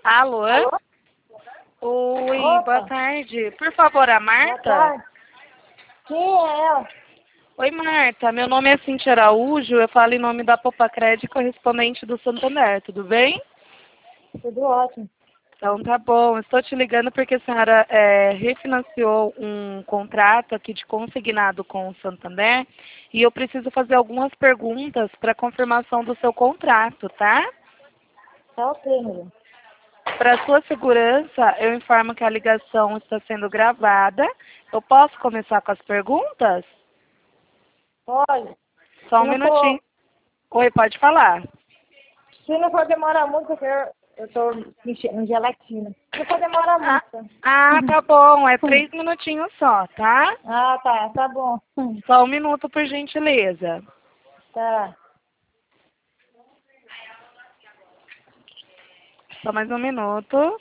Alô? Alô? Oi, Opa. boa tarde. Por favor, a Boa Marta? tarde. Quem é ela? Oi, Marta. Meu nome é Cintia Araújo. Eu falo em nome da Popacred, correspondente do Santander. Tudo bem? Tudo ótimo. Então tá bom. Estou te ligando porque a senhora refinanciou um contrato aqui de consignado com o Santander e eu preciso fazer algumas perguntas para confirmação do seu contrato, tá? Tá ok, meu. Para sua segurança, eu informo que a ligação está sendo gravada. Eu posso começar com as perguntas? Olha, Só se um não for, minutinho. Oi, pode falar. se não for demorar muito, porque eu tô mexendo em gelatina. Se não for demorar Ah, muito. Tá? tá bom. É 3 minutinhos só, tá? Ah, tá bom. Só um minuto, por gentileza. Tá. Só mais um minuto.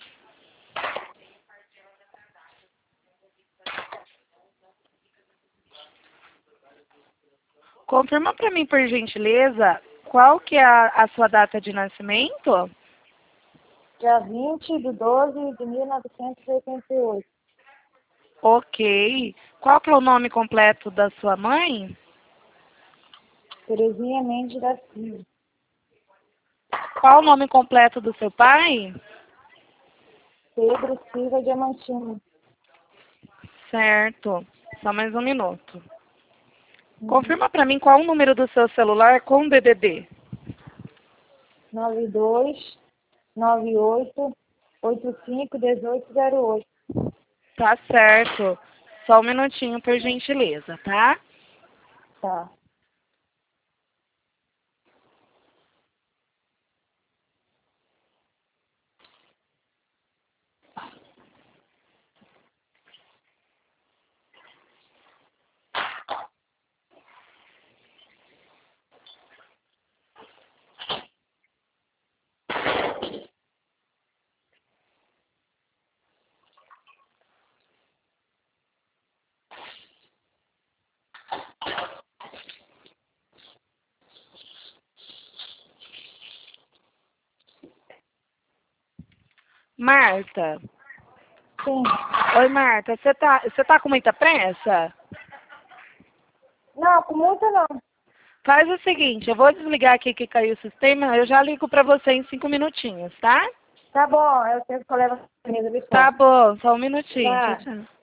Confirma para mim, por gentileza, qual que é a sua data de nascimento? Dia 20/12/1988. Ok. Qual que é o nome completo da sua mãe? Terezinha Mendes da Silva. Qual o nome completo do seu pai? Pedro Silva Diamantino. Certo. Só mais um minuto. Confirma para mim qual o número do seu celular com DDD. 9298851808. Tá certo. Só um minutinho, por gentileza, tá? Tá. Marta. Sim. Oi, Marta. Você tá com muita pressa? Não, com muita não. Faz o seguinte, eu vou desligar aqui que caiu o sistema, eu já ligo para você em 5 minutinhos, tá? Tá bom, eu tenho que levar a camisa ali Tá fora. bom, só um minutinho. Tchau, Tá. tchau.